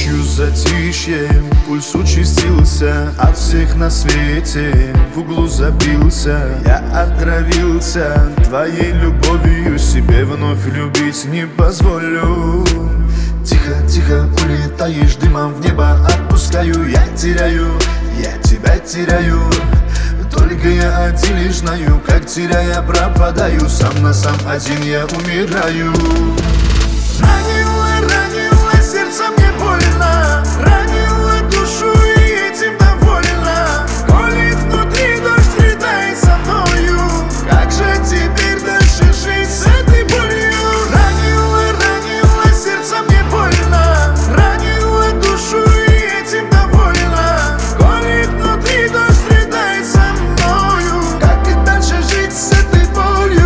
Ночью затишье, пульс участился, от всех на свете в углу забился. Я отравился твоей любовью, себе вновь любить не позволю. Тихо, тихо улетаешь, дымом в небо отпускаю. Я теряю, я тебя теряю. Только я один лишь знаю, как теряя пропадаю. Сам на сам один я умираю. Ранила, ранила сердце, мне больно. Ранила душу и этим довольна. Колет внутри дождь, летай со мною. Как же теперь дальше жить с этой болью? Ранила, ранила сердце, мне больно. Ранила душу и этим довольна. Колет внутри дождь, летай со мною. Как и дальше жить с этой болью?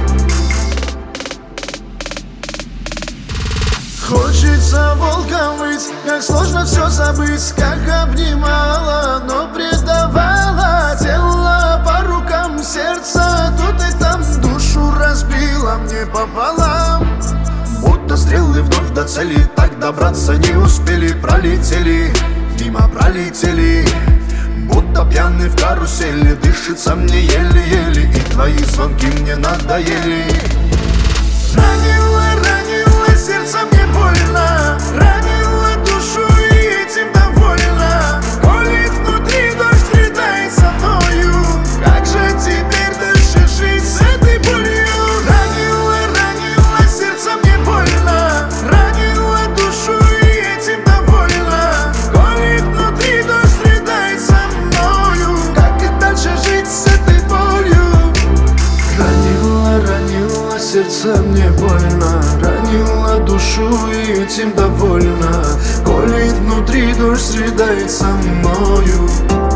Хочется волком выть, как сложно все забыть. Как обнимала, но предавала. Тело по рукам, сердце тут и там. Душу разбила мне пополам. Будто стрелы вновь до цели, так добраться не успели. Пролетели, мимо пролетели. Будто пьяный в карусели, дышится мне еле-еле. И твои звонки мне надоели. Ранила, ранила сердце, мне больно. Ранила душу и этим довольна. Колет внутри дождь, летай со мною. Как же теперь дальше жить с этой болью? Ранила, ранила сердце, мне больно. Ранила душу и этим довольна. Колет внутри дождь, летай со мною. Как и дальше жить с этой болью? Ранила, ранила сердце, мне больно. Ранила душу и этим довольна. Колет внутри дождь, летает со мною.